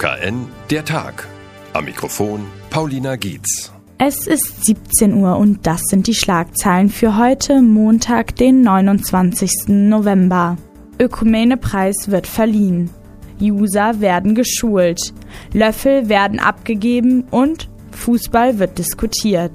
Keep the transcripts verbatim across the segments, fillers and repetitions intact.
K N, der Tag. Am Mikrofon Paulina Gietz. Es ist siebzehn Uhr und das sind die Schlagzeilen für heute, Montag, den neunundzwanzigsten November. Ökumenepreis wird verliehen. User werden geschult. Löffel werden abgegeben und Fußball wird diskutiert.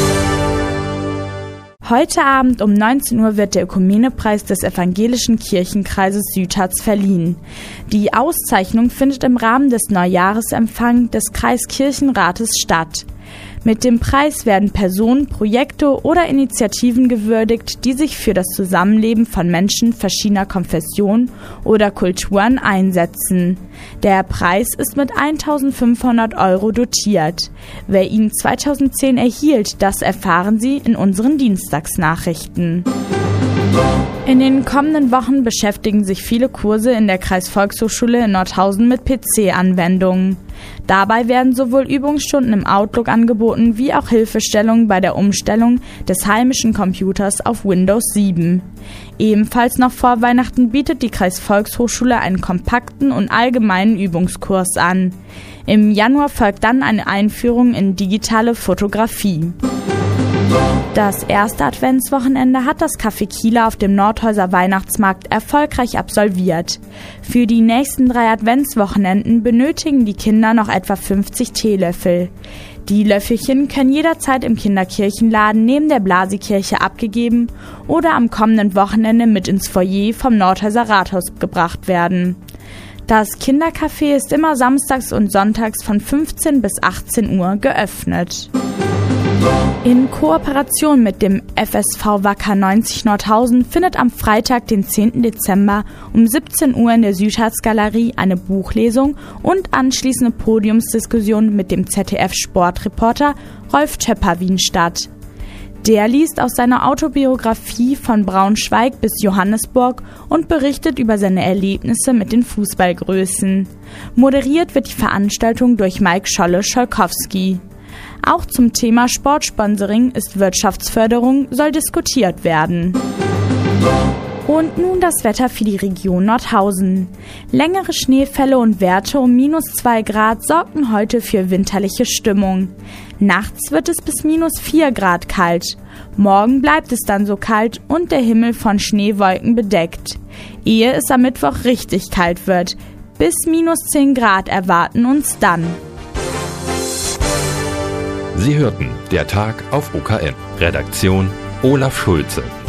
Heute Abend um neunzehn Uhr wird der Ökumenepreis des Evangelischen Kirchenkreises Südharz verliehen. Die Auszeichnung findet im Rahmen des Neujahresempfangs des Kreiskirchenrates statt. Mit dem Preis werden Personen, Projekte oder Initiativen gewürdigt, die sich für das Zusammenleben von Menschen verschiedener Konfessionen oder Kulturen einsetzen. Der Preis ist mit eintausendfünfhundert Euro dotiert. Wer ihn zweitausendzehn erhielt, das erfahren Sie in unseren Dienstagsnachrichten. In den kommenden Wochen beschäftigen sich viele Kurse in der Kreisvolkshochschule in Nordhausen mit P C-Anwendungen. Dabei werden sowohl Übungsstunden im Outlook angeboten, wie auch Hilfestellungen bei der Umstellung des heimischen Computers auf Windows sieben. Ebenfalls noch vor Weihnachten bietet die Kreisvolkshochschule einen kompakten und allgemeinen Übungskurs an. Im Januar folgt dann eine Einführung in digitale Fotografie. Das erste Adventswochenende hat das Café Kieler auf dem Nordhäuser Weihnachtsmarkt erfolgreich absolviert. Für die nächsten drei Adventswochenenden benötigen die Kinder noch etwa fünfzig Teelöffel. Die Löffelchen können jederzeit im Kinderkirchenladen neben der Blasikirche abgegeben oder am kommenden Wochenende mit ins Foyer vom Nordhäuser Rathaus gebracht werden. Das Kindercafé ist immer samstags und sonntags von fünfzehn bis achtzehn Uhr geöffnet. In Kooperation mit dem F S V Wacker neunzig Nordhausen findet am Freitag, den zehnten Dezember um siebzehn Uhr in der Südharz-Galerie eine Buchlesung und anschließende Podiumsdiskussion mit dem Z D F-Sportreporter Rolf Töpperwien statt. Der liest aus seiner Autobiografie von Braunschweig bis Johannesburg und berichtet über seine Erlebnisse mit den Fußballgrößen. Moderiert wird die Veranstaltung durch Mike Scholle-Scholkowski. Auch zum Thema Sportsponsoring ist Wirtschaftsförderung soll diskutiert werden. Und nun das Wetter für die Region Nordhausen. Längere Schneefälle und Werte um minus zwei Grad sorgten heute für winterliche Stimmung. Nachts wird es bis minus vier Grad kalt. Morgen bleibt es dann so kalt und der Himmel von Schneewolken bedeckt. Ehe es am Mittwoch richtig kalt wird. Bis minus zehn Grad erwarten uns dann. Sie hörten der Tag auf O K N. Redaktion Olaf Schulze.